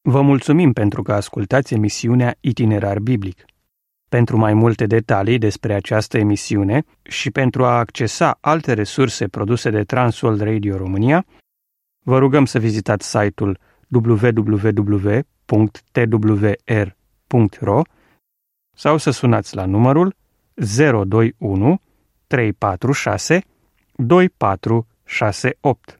Vă mulțumim pentru că ascultați emisiunea Itinerar Biblic. Pentru mai multe detalii despre această emisiune și pentru a accesa alte resurse produse de Transworld Radio România, vă rugăm să vizitați site-ul www.twr.ro sau să sunați la numărul 021 346 2468.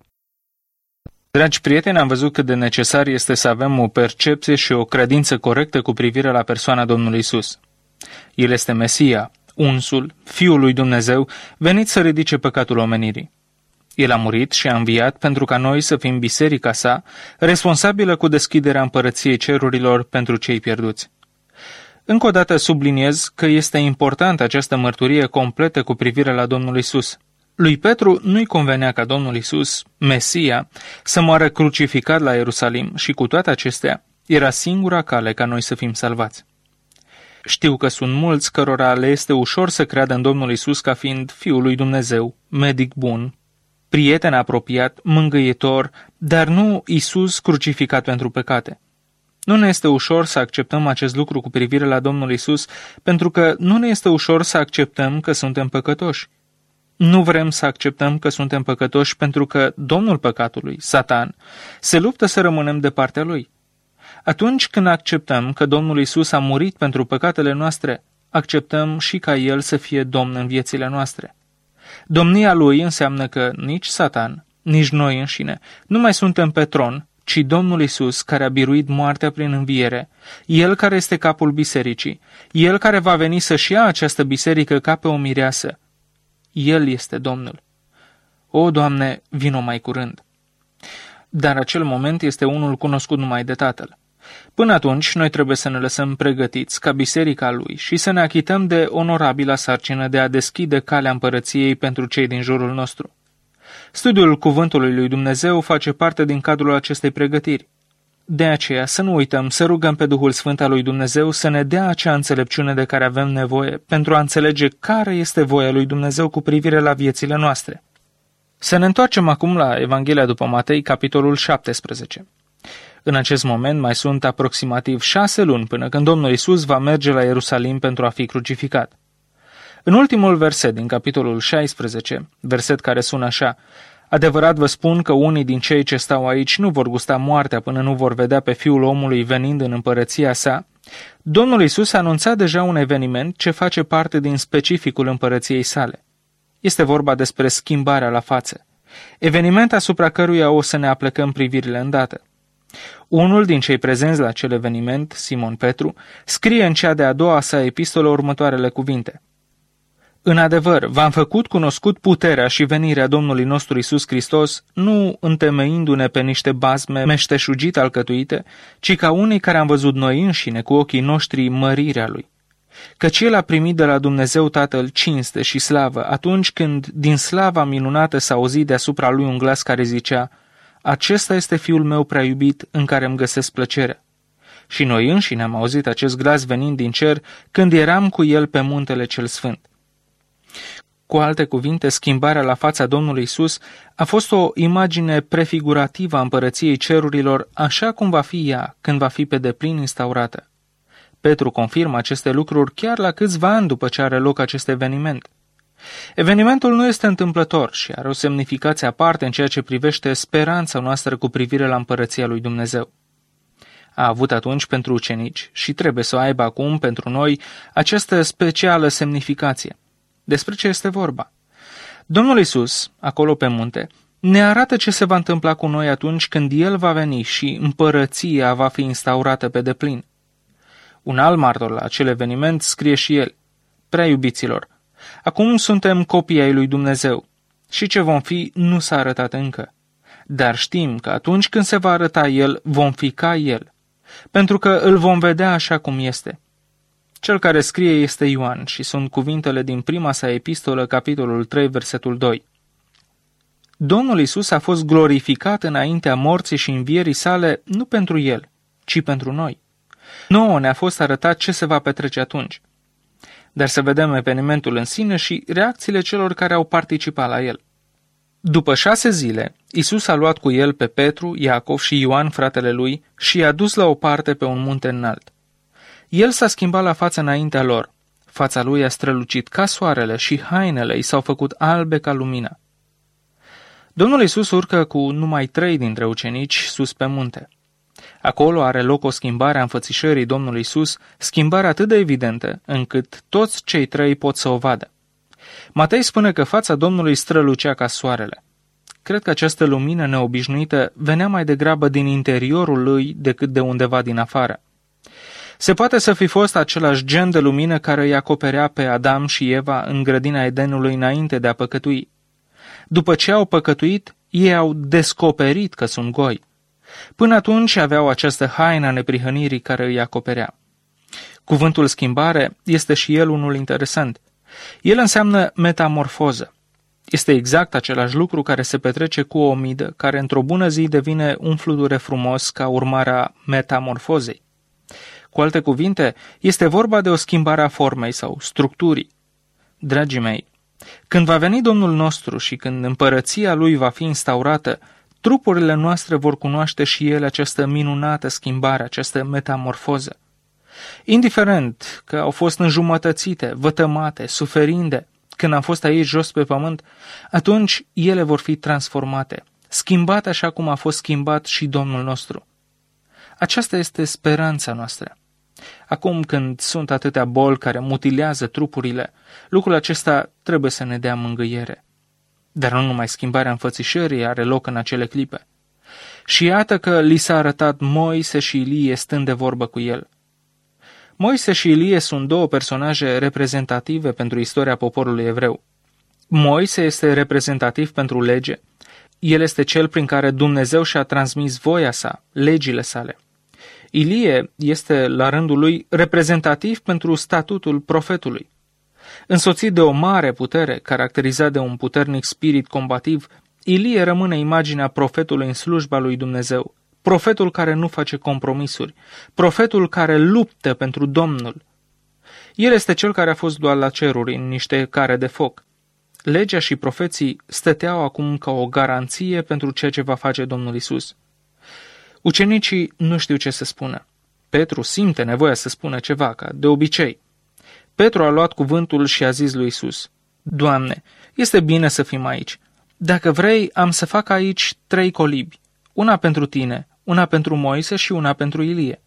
Dragi prieteni, am văzut cât de necesar este să avem o percepție și o credință corectă cu privire la persoana Domnului Isus. El este Mesia, unsul, Fiul lui Dumnezeu, venit să ridice păcatul omenirii. El a murit și a înviat pentru ca noi să fim biserica sa, responsabilă cu deschiderea împărăției cerurilor pentru cei pierduți. Încă o dată subliniez că este importantă această mărturie completă cu privire la Domnul Isus. Lui Petru nu-i convenea ca Domnul Isus, Mesia, să moară crucificat la Ierusalim și cu toate acestea era singura cale ca noi să fim salvați. Știu că sunt mulți cărora le este ușor să creadă în Domnul Isus ca fiind Fiul lui Dumnezeu, medic bun, prieten apropiat, mângâietor, dar nu Isus crucificat pentru păcate. Nu ne este ușor să acceptăm acest lucru cu privire la Domnul Isus, pentru că nu ne este ușor să acceptăm că suntem păcătoși. Nu vrem să acceptăm că suntem păcătoși pentru că Domnul păcatului, Satan, se luptă să rămânem de partea lui. Atunci când acceptăm că Domnul Isus a murit pentru păcatele noastre, acceptăm și ca El să fie Domn în viețile noastre. Domnia Lui înseamnă că nici Satan, nici noi înșine nu mai suntem pe tron, ci Domnul Isus care a biruit moartea prin înviere, El care este capul bisericii, El care va veni să-și ia această biserică ca pe o mireasă. El este Domnul. O, Doamne, vino mai curând. Dar acel moment este unul cunoscut numai de Tatăl. Până atunci, noi trebuie să ne lăsăm pregătiți ca biserica Lui și să ne achităm de onorabila sarcină de a deschide calea împărăției pentru cei din jurul nostru. Studiul Cuvântului lui Dumnezeu face parte din cadrul acestei pregătiri. De aceea să nu uităm să rugăm pe Duhul Sfânt al lui Dumnezeu să ne dea acea înțelepciune de care avem nevoie pentru a înțelege care este voia lui Dumnezeu cu privire la viețile noastre. Să ne întoarcem acum la Evanghelia după Matei, capitolul 17. În acest moment mai sunt aproximativ 6 luni până când Domnul Isus va merge la Ierusalim pentru a fi crucificat. În ultimul verset din capitolul 16, verset care sună așa: adevărat vă spun că unii din cei ce stau aici nu vor gusta moartea până nu vor vedea pe Fiul omului venind în împărăția sa, Domnul Isus a anunțat deja un eveniment ce face parte din specificul împărăției sale. Este vorba despre schimbarea la față, eveniment asupra căruia o să ne aplecăm privirile îndată. Unul din cei prezenți la acel eveniment, Simon Petru, scrie în cea de-a doua sa epistolă următoarele cuvinte: în adevăr, v-am făcut cunoscut puterea și venirea Domnului nostru Iisus Hristos, nu întemeindu-ne pe niște bazme meșteșugit alcătuite, ci ca unii care am văzut noi înșine cu ochii noștri mărirea Lui. Căci El a primit de la Dumnezeu Tatăl cinste și slavă atunci când din slava minunată s-a auzit deasupra Lui un glas care zicea: acesta este Fiul meu prea iubit în care îmi găsesc plăcerea. Și noi înșine am auzit acest glas venind din cer când eram cu El pe muntele cel sfânt. Cu alte cuvinte, schimbarea la fața Domnului Isus a fost o imagine prefigurativă a împărăției cerurilor, așa cum va fi ea când va fi pe deplin instaurată. Petru confirmă aceste lucruri chiar la câțiva ani după ce are loc acest eveniment. Evenimentul nu este întâmplător și are o semnificație aparte în ceea ce privește speranța noastră cu privire la împărăția lui Dumnezeu. A avut atunci pentru ucenici și trebuie să o aibă acum pentru noi această specială semnificație. Despre ce este vorba? Domnul Isus, acolo pe munte, ne arată ce se va întâmpla cu noi atunci când El va veni și împărăția va fi instaurată pe deplin. Un alt martor la acel eveniment scrie și el: prea iubiților, acum suntem copii ai lui Dumnezeu și ce vom fi nu s-a arătat încă. Dar știm că atunci când se va arăta El, vom fi ca El, pentru că îl vom vedea așa cum este. Cel care scrie este Ioan și sunt cuvintele din prima sa epistolă, capitolul 3, versetul 2. Domnul Isus a fost glorificat înaintea morții și învierii sale nu pentru El, ci pentru noi. Nouă ne-a fost arătat ce se va petrece atunci. Dar să vedem evenimentul în sine și reacțiile celor care au participat la el. După 6 zile, Iisus a luat cu el pe Petru, Iacov și Ioan, fratele lui, și i-a dus la o parte pe un munte înalt. El s-a schimbat la față înaintea lor. Fața lui a strălucit ca soarele și hainele i s-au făcut albe ca lumina. Domnul Iisus urcă cu numai 3 dintre ucenici sus pe munte. Acolo are loc o schimbare a înfățișării Domnului Iisus, schimbare atât de evidentă, încât toți cei 3 pot să o vadă. Matei spune că fața Domnului strălucea ca soarele. Cred că această lumină neobișnuită venea mai degrabă din interiorul lui decât de undeva din afară. Se poate să fi fost același gen de lumină care îi acoperea pe Adam și Eva în grădina Edenului înainte de a păcătui. După ce au păcătuit, ei au descoperit că sunt goi. Până atunci aveau această haină a neprihănirii care îi acoperea. Cuvântul schimbare este și el unul interesant. El înseamnă metamorfoză. Este exact același lucru care se petrece cu o omidă, care într-o bună zi devine un fluture frumos ca urmare a metamorfozei. Cu alte cuvinte, este vorba de o schimbare a formei sau structurii. Dragii mei, când va veni Domnul nostru și când împărăția Lui va fi instaurată, trupurile noastre vor cunoaște și ele această minunată schimbare, această metamorfoză. Indiferent că au fost înjumătățite, vătămate, suferinde, când am fost aici jos pe pământ, atunci ele vor fi transformate, schimbate așa cum a fost schimbat și Domnul nostru. Aceasta este speranța noastră. Acum când sunt atâtea boli care mutilează trupurile, lucrul acesta trebuie să ne dea mângâiere. Dar nu numai schimbarea înfățișării are loc în acele clipe. Și iată că li s-a arătat Moise și Ilie stând de vorbă cu el. Moise și Ilie sunt 2 personaje reprezentative pentru istoria poporului evreu. Moise este reprezentativ pentru lege. El este cel prin care Dumnezeu și-a transmis voia sa, legile sale. Ilie este, la rândul lui, reprezentativ pentru statutul profetului. Însoțit de o mare putere, caracterizat de un puternic spirit combativ, Ilie rămâne imaginea profetului în slujba lui Dumnezeu, profetul care nu face compromisuri, profetul care luptă pentru Domnul. El este cel care a fost luat la ceruri în niște care de foc. Legea și profeții stăteau acum ca o garanție pentru ceea ce va face Domnul Isus. Ucenicii nu știu ce să spună. Petru simte nevoia să spună ceva, ca de obicei. Petru a luat cuvântul și a zis lui Isus: Doamne, este bine să fim aici. Dacă vrei, am să fac aici 3 colibi, una pentru tine, una pentru Moise și una pentru Ilie.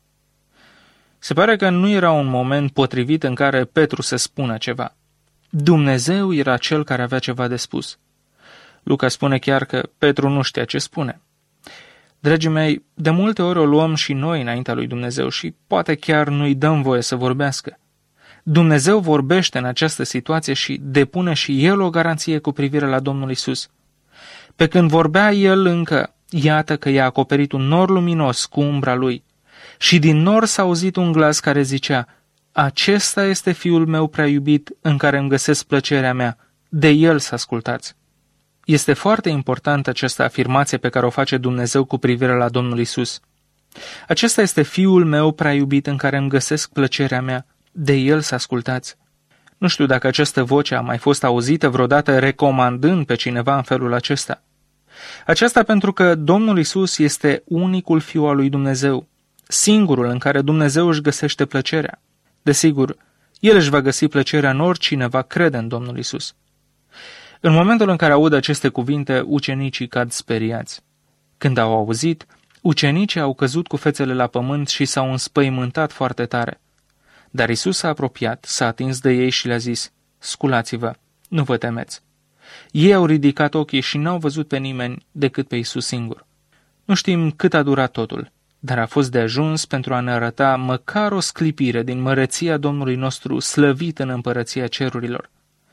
Se pare că nu era un moment potrivit în care Petru să spună ceva. Dumnezeu era cel care avea ceva de spus. Luca spune chiar că Petru nu știa ce spune. Dragii mei, de multe ori o luăm și noi înaintea lui Dumnezeu și poate chiar nu-i dăm voie să vorbească. Dumnezeu vorbește în această situație și depune și El o garanție cu privire la Domnul Isus. Pe când vorbea El încă, iată că i-a acoperit un nor luminos cu umbra Lui și din nor s-a auzit un glas care zicea: Acesta este Fiul meu prea iubit, în care îmi găsesc plăcerea mea, de El să ascultați. Este foarte importantă această afirmație pe care o face Dumnezeu cu privire la Domnul Isus. Acesta este Fiul meu prea iubit, în care îmi găsesc plăcerea mea, de El să ascultați. Nu știu dacă această voce a mai fost auzită vreodată recomandând pe cineva în felul acesta. Aceasta pentru că Domnul Isus este unicul Fiu al lui Dumnezeu, singurul în care Dumnezeu își găsește plăcerea. Desigur, El își va găsi plăcerea în oricine va crede în Domnul Isus. În momentul în care aud aceste cuvinte, ucenicii cad speriați. Când au auzit, ucenicii au căzut cu fețele la pământ și s-au înspăimântat foarte tare. Dar Isus s-a apropiat, s-a atins de ei și le-a zis: Sculați-vă, nu vă temeți. Ei au ridicat ochii și n-au văzut pe nimeni decât pe Isus singur. Nu știm cât a durat totul, dar a fost de ajuns pentru a ne arăta măcar o sclipire din măreția Domnului nostru slăvit în împărăția cerurilor.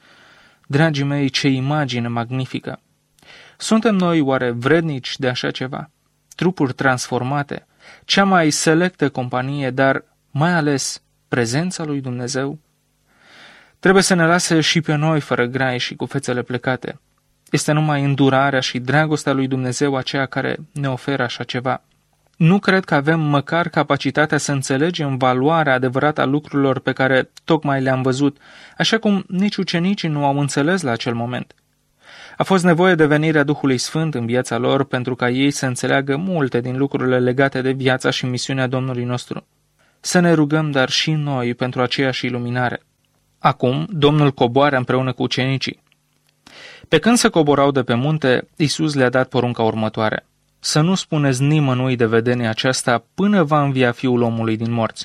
Dragii mei, ce imagine magnifică! Suntem noi oare vrednici de așa ceva? Trupuri transformate, cea mai selectă companie, dar mai ales prezența lui Dumnezeu? Trebuie să ne lase și pe noi fără grai și cu fețele plecate. Este numai îndurarea și dragostea lui Dumnezeu aceea care ne oferă așa ceva. Nu cred că avem măcar capacitatea să înțelegem valoarea adevărată a lucrurilor pe care tocmai le-am văzut, așa cum nici ucenicii nu au înțeles la acel moment. A fost nevoie de venirea Duhului Sfânt în viața lor pentru ca ei să înțeleagă multe din lucrurile legate de viața și misiunea Domnului nostru. Să ne rugăm, dar și noi, pentru aceeași iluminare. Acum, Domnul coboară împreună cu ucenicii. Pe când se coborau de pe munte, Iisus le-a dat porunca următoare: să nu spuneți nimănui de vedenia aceasta până va învia Fiul omului din morți.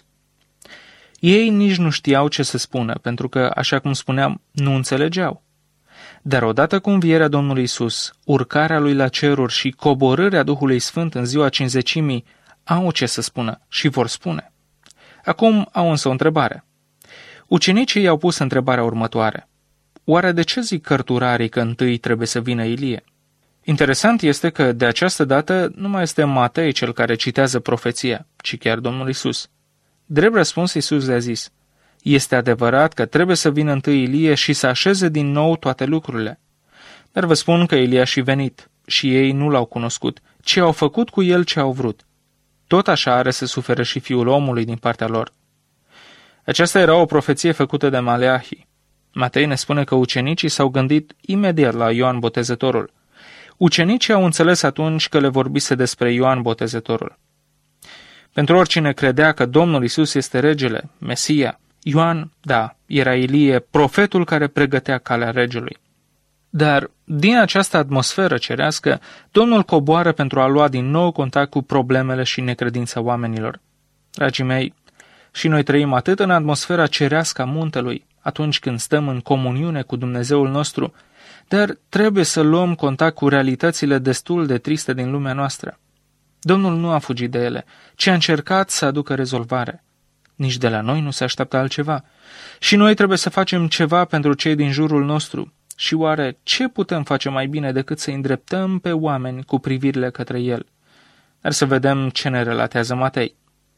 Ei nici nu știau ce să spună, pentru că, așa cum spuneam, nu înțelegeau. Dar odată cu învierea Domnului Iisus, urcarea lui la ceruri și coborârea Duhului Sfânt în ziua Cincizecimii au ce să spună și vor spune. Acum au însă o întrebare. Ucenicii i-au pus întrebarea următoare: oare de ce zic cărturarii că întâi trebuie să vină Ilie? Interesant este că de această dată nu mai este Matei cel care citează profeția, ci chiar Domnul Iisus. Drept răspuns, Iisus le-a zis: este adevărat că trebuie să vină întâi Ilie și să așeze din nou toate lucrurile. Dar vă spun că Ilie a și venit și ei nu l-au cunoscut, ci au făcut cu el ce au vrut. Tot așa are să suferă și Fiul omului din partea lor. Aceasta era o profeție făcută de Maleahi. Matei ne spune că ucenicii s-au gândit imediat la Ioan Botezătorul. Ucenicii au înțeles atunci că le vorbise despre Ioan Botezătorul. Pentru oricine credea că Domnul Iisus este regele, Mesia, Ioan, da, era Ilie, profetul care pregătea calea regelui. Dar, din această atmosferă cerească, Domnul coboară pentru a lua din nou contact cu problemele și necredința oamenilor. Dragii mei, și noi trăim atât în atmosfera cerească a muntelui, atunci când stăm în comuniune cu Dumnezeul nostru, dar trebuie să luăm contact cu realitățile destul de triste din lumea noastră. Domnul nu a fugit de ele, ci a încercat să aducă rezolvare. Nici de la noi nu se așteaptă altceva. Și noi trebuie să facem ceva pentru cei din jurul nostru. Și oare ce putem face mai bine decât să îndreptăm pe oameni cu privirile către El? Dar să vedem ce ne relatează Matei.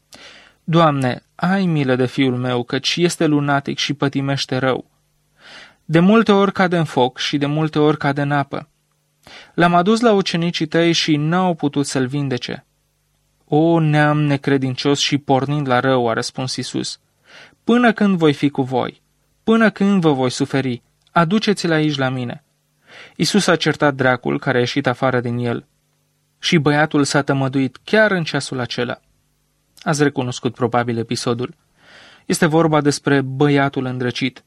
Doamne, ai milă de fiul meu, căci este lunatic și pătimește rău. De multe ori cade în foc și de multe ori cade în apă. L-am adus la ucenicii tăi și n-au putut să-l vindece. O, neam necredincios și pornind la rău, a răspuns Iisus. Până când voi fi cu voi? Până când vă voi suferi? Aduceți-l aici la mine. Iisus a certat dracul care a ieșit afară din el. Și băiatul s-a tămăduit chiar în ceasul acela. Ați recunoscut probabil episodul. Este vorba despre băiatul îndrăcit.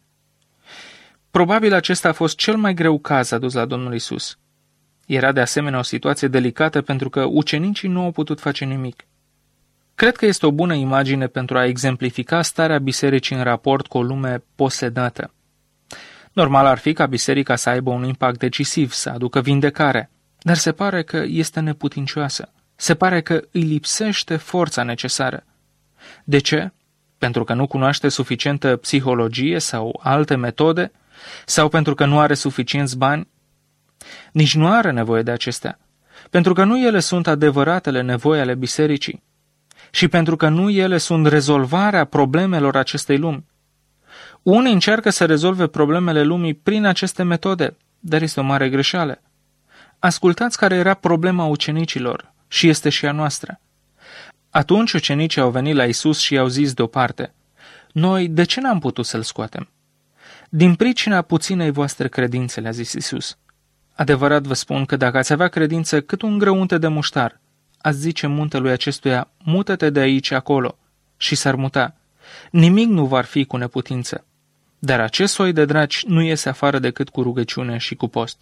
Probabil acesta a fost cel mai greu caz adus la Domnul Iisus. Era de asemenea o situație delicată pentru că ucenicii nu au putut face nimic. Cred că este o bună imagine pentru a exemplifica starea bisericii în raport cu o lume posedată. Normal ar fi ca biserica să aibă un impact decisiv, să aducă vindecare, dar se pare că este neputincioasă. Se pare că îi lipsește forța necesară. De ce? Pentru că nu cunoaște suficientă psihologie sau alte metode? Sau pentru că nu are suficienți bani? Nici nu are nevoie de acestea, pentru că nu ele sunt adevăratele nevoi ale bisericii și pentru că nu ele sunt rezolvarea problemelor acestei lumi. Unii încearcă să rezolve problemele lumii prin aceste metode, dar este o mare greșeală. Ascultați care era problema ucenicilor și este și a noastră. Atunci ucenicii au venit la Iisus și i-au zis deoparte: noi de ce n-am putut să-l scoatem? Din pricina puținei voastre credințe, le-a zis Iisus. Adevărat vă spun că dacă ați avea credință cât un grăunte de muștar, ați zice muntelui acestuia: mută-te de aici acolo, și s-ar muta. Nimic nu va fi cu neputință. Dar acest soi de draci nu iese afară decât cu rugăciune și cu post.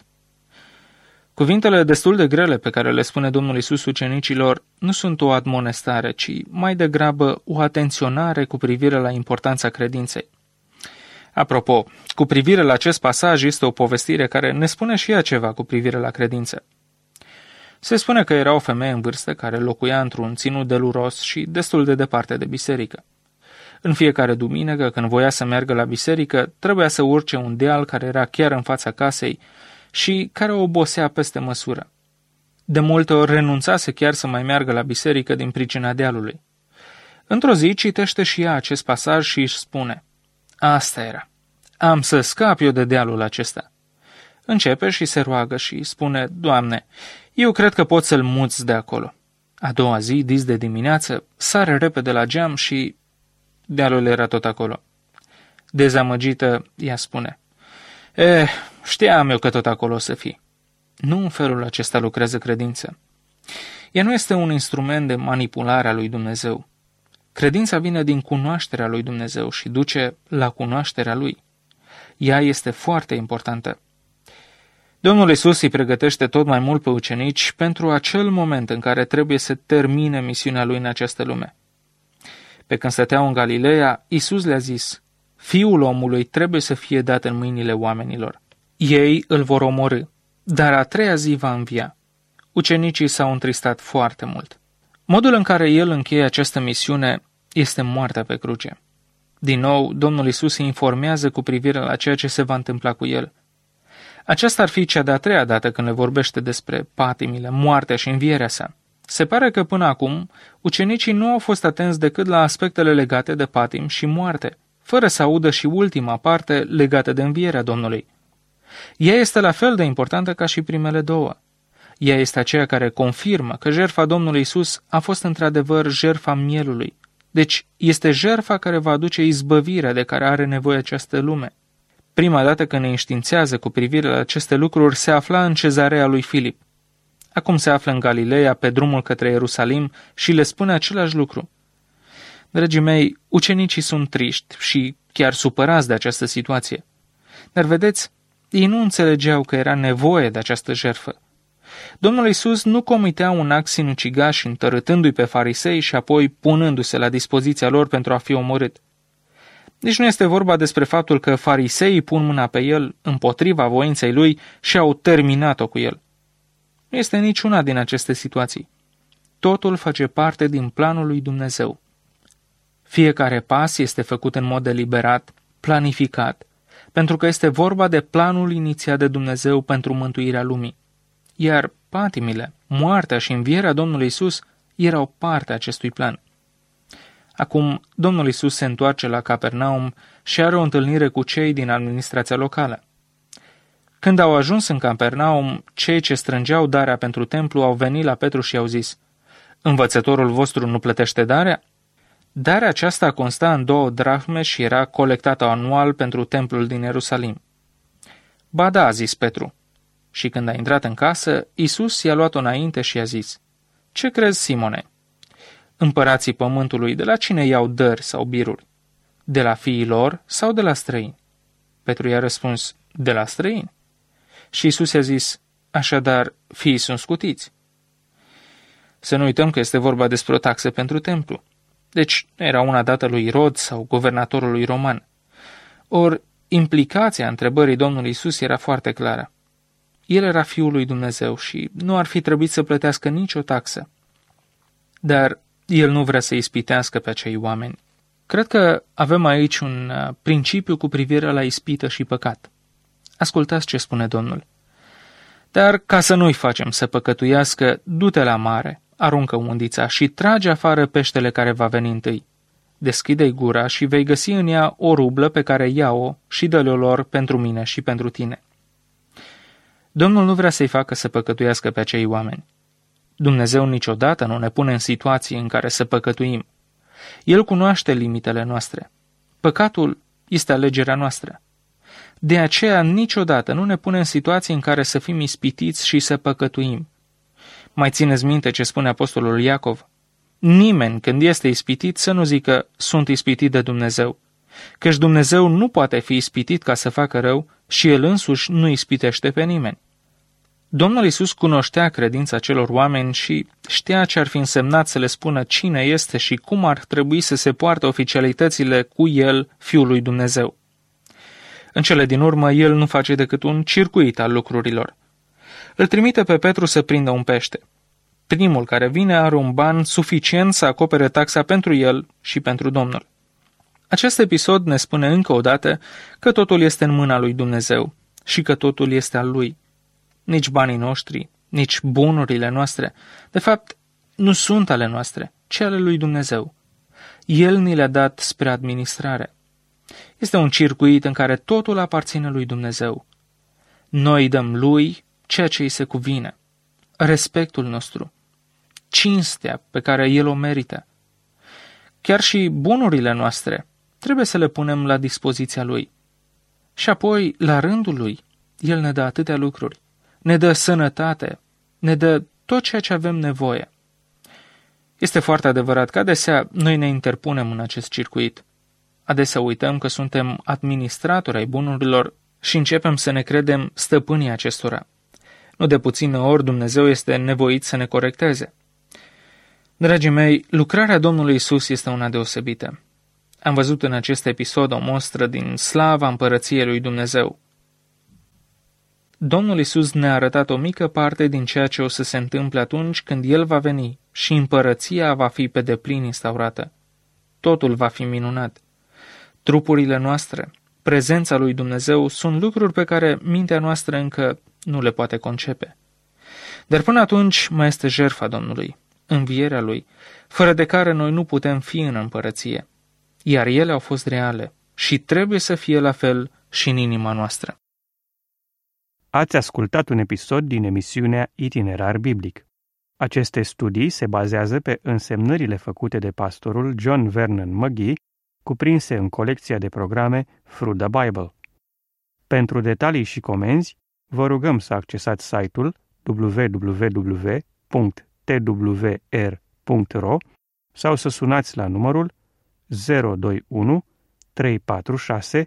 Cuvintele destul de grele pe care le spune Domnul Iisus ucenicilor nu sunt o admonestare, ci mai degrabă o atenționare cu privire la importanța credinței. Apropo, cu privire la acest pasaj este o povestire care ne spune și ea ceva cu privire la credință. Se spune că era o femeie în vârstă care locuia într-un ținut deluros și destul de departe de biserică. În fiecare duminică, când voia să meargă la biserică, trebuia să urce un deal care era chiar în fața casei și care o obosea peste măsură. De multe ori renunțase chiar să mai meargă la biserică din pricina dealului. Într-o zi citește și ea acest pasaj și își spune: asta era. Am să scap eu de dealul acesta. Începe și se roagă și spune: Doamne, eu cred că pot să-l muți de acolo. A doua zi, dis de dimineață, sare repede la geam și dealul era tot acolo. Dezamăgită, ea spune: știam eu că tot acolo o să fii. Nu în felul acesta lucrează credința. Ea nu este un instrument de manipulare a lui Dumnezeu. Credința vine din cunoașterea lui Dumnezeu și duce la cunoașterea lui. Ea este foarte importantă. Domnul Iisus îi pregătește tot mai mult pe ucenici pentru acel moment în care trebuie să termine misiunea lui în această lume. Pe când stăteau în Galileea, Iisus le-a zis: Fiul omului trebuie să fie dat în mâinile oamenilor. Ei îl vor omorî, dar a treia zi va învia. Ucenicii s-au întristat foarte mult. Modul în care el încheie această misiune este moartea pe cruce. Din nou, Domnul Iisus îi informează cu privire la ceea ce se va întâmpla cu el. Aceasta ar fi cea de-a treia dată când le vorbește despre patimile, moartea și învierea sa. Se pare că până acum ucenicii nu au fost atenți decât la aspectele legate de patim și moarte, fără să audă și ultima parte legată de învierea Domnului. Ea este la fel de importantă ca și primele două. Ea este aceea care confirmă că jertfa Domnului Iisus a fost într-adevăr jertfa mielului. Deci este jertfa care va aduce izbăvirea de care are nevoie această lume. Prima dată când ne înștiințează cu privire la aceste lucruri se afla în Cezarea lui Filip. Acum se află în Galileea, pe drumul către Ierusalim și le spune același lucru. Dragii mei, ucenicii sunt triști și chiar supărați de această situație. Dar vedeți, ei nu înțelegeau că era nevoie de această jertfă. Domnul Iisus nu comitea un act sinucigaș întărâtându-i pe farisei și apoi punându-se la dispoziția lor pentru a fi omorât. Nici nu este vorba despre faptul că fariseii pun mâna pe el împotriva voinței lui și au terminat-o cu el. Nu este niciuna din aceste situații. Totul face parte din planul lui Dumnezeu. Fiecare pas este făcut în mod deliberat, planificat, pentru că este vorba de planul inițiat de Dumnezeu pentru mântuirea lumii. Iar patimile, moartea și învierea Domnului Iisus erau parte a acestui plan. Acum, Domnul Iisus se întoarce la Capernaum și are o întâlnire cu cei din administrația locală. Când au ajuns în Capernaum, cei ce strângeau darea pentru templu au venit la Petru și i-au zis: Învățătorul vostru nu plătește darea? Darea aceasta consta în 2 drahme și era colectată anual pentru templul din Ierusalim. Ba da, a zis Petru. Și când a intrat în casă, Iisus i-a luat-o înainte și i-a zis: Ce crezi, Simone? Împărații pământului de la cine iau dări sau biruri? De la fiii lor sau de la străini? Petru i-a răspuns: De la străini. Și Iisus i-a zis: Așadar, fiii sunt scutiți. Să nu uităm că este vorba despre o taxă pentru templu. Deci era una dată lui Irod sau guvernatorului roman. Ori implicația întrebării Domnului Iisus era foarte clară. El era Fiul lui Dumnezeu și nu ar fi trebuit să plătească nicio taxă. Dar el nu vrea să ispitească pe acei oameni. Cred că avem aici un principiu cu privire la ispită și păcat. Ascultați ce spune Domnul. Dar ca să nu-i facem să păcătuiască, du-te la mare, aruncă undița și trage afară peștele care va veni întâi. Deschide-i gura și vei găsi în ea o rublă pe care ia-o și dă-le-o lor pentru mine și pentru tine. Domnul nu vrea să-i facă să păcătuiască pe acei oameni. Dumnezeu niciodată nu ne pune în situații în care să păcătuim. El cunoaște limitele noastre. Păcatul este alegerea noastră. De aceea niciodată nu ne pune în situații în care să fim ispitiți și să păcătuim. Mai țineți minte ce spune apostolul Iacov? Nimeni când este ispitit să nu zică sunt ispitit de Dumnezeu, căci Dumnezeu nu poate fi ispitit ca să facă rău și El însuși nu ispitește pe nimeni. Domnul Iisus cunoștea credința celor oameni și știa ce ar fi însemnat să le spună cine este și cum ar trebui să se poarte oficialitățile cu El, Fiul lui Dumnezeu. În cele din urmă, El nu face decât un circuit al lucrurilor. Îl trimite pe Petru să prindă un pește. Primul care vine are un ban suficient să acopere taxa pentru el și pentru Domnul. Acest episod ne spune încă o dată că totul este în mâna lui Dumnezeu și că totul este al Lui. Nici banii noștri, nici bunurile noastre, de fapt, nu sunt ale noastre, ci ale lui Dumnezeu. El ni le-a dat spre administrare. Este un circuit în care totul aparține lui Dumnezeu. Noi dăm Lui ceea ce îi se cuvine, respectul nostru, cinstea pe care El o merită. Chiar și bunurile noastre trebuie să le punem la dispoziția Lui. Și apoi, la rândul Lui, El ne dă atâtea lucruri. ne dă sănătate, ne dă tot ceea ce avem nevoie. Este foarte adevărat că adesea noi ne interpunem în acest circuit. Adesea uităm că suntem administratori ai bunurilor și începem să ne credem stăpânii acestora. Nu de puține ori Dumnezeu este nevoit să ne corecteze. Dragii mei, lucrarea Domnului Isus este una deosebită. Am văzut în acest episod o mostră din slava împărăției lui Dumnezeu. Domnul Isus ne-a arătat o mică parte din ceea ce o să se întâmple atunci când El va veni și împărăția va fi pe deplin instaurată. Totul va fi minunat. Trupurile noastre, prezența lui Dumnezeu sunt lucruri pe care mintea noastră încă nu le poate concepe. Dar până atunci mai este jertfa Domnului, învierea Lui, fără de care noi nu putem fi în împărăție. Iar ele au fost reale și trebuie să fie la fel și în inima noastră. Ați ascultat un episod din emisiunea Itinerar Biblic. Aceste studii se bazează pe însemnările făcute de pastorul John Vernon McGee, cuprinse în colecția de programe Through the Bible. Pentru detalii și comenzi, vă rugăm să accesați site-ul www.twr.ro sau să sunați la numărul 021 346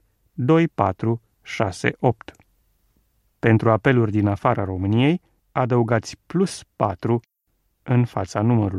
2468. Pentru apeluri din afara României, adăugați +4 în fața numărului.